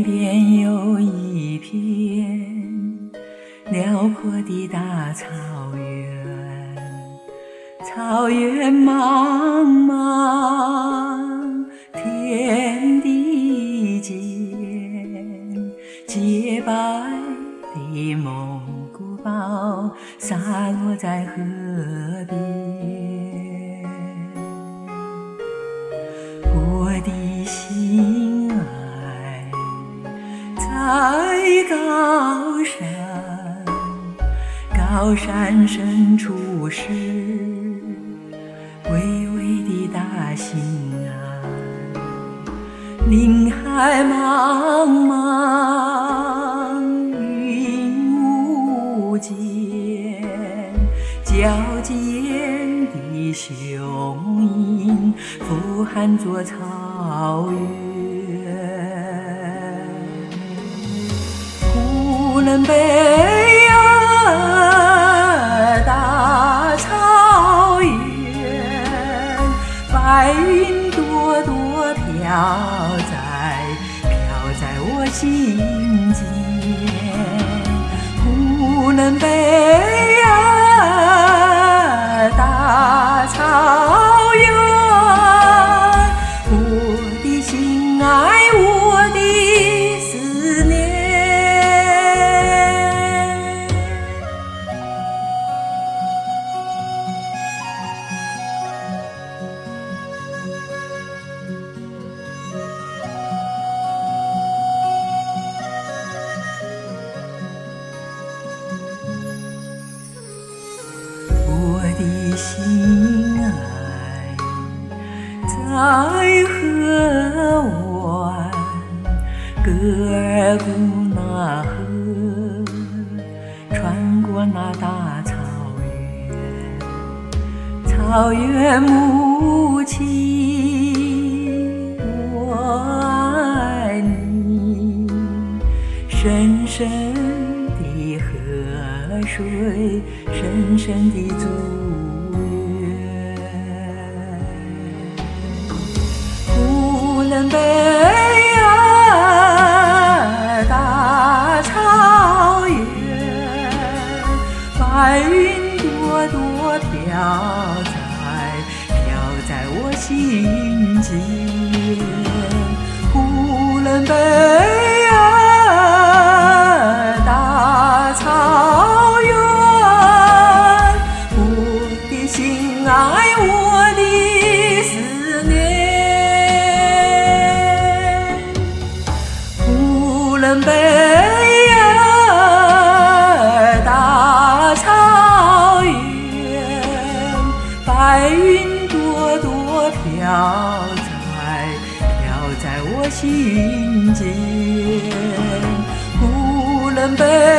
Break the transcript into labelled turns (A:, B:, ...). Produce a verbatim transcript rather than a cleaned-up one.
A: 边有一片辽阔的大草原，草原茫茫，天地间，洁白的蒙古包洒落在河边。我的心爱在高山，高山深处是巍巍的大兴安，林海茫茫，云无间，矫健的雄鹰俯瞰着草原。呼伦贝尔大草原，白云朵朵飘在飘在我心间。呼伦贝尔大草原，我的心爱，我的思念。我的心爱在河湾，格尔古纳河，穿过那大草原，草原母亲，我爱你，深深的河水，深深的祝愿。呼伦贝尔大草原，白云朵朵飘在飘在我心间。呼伦贝尔大草原，心爱，我的思念。呼伦贝尔大草原，白云朵朵飘在飘在我心间。呼伦贝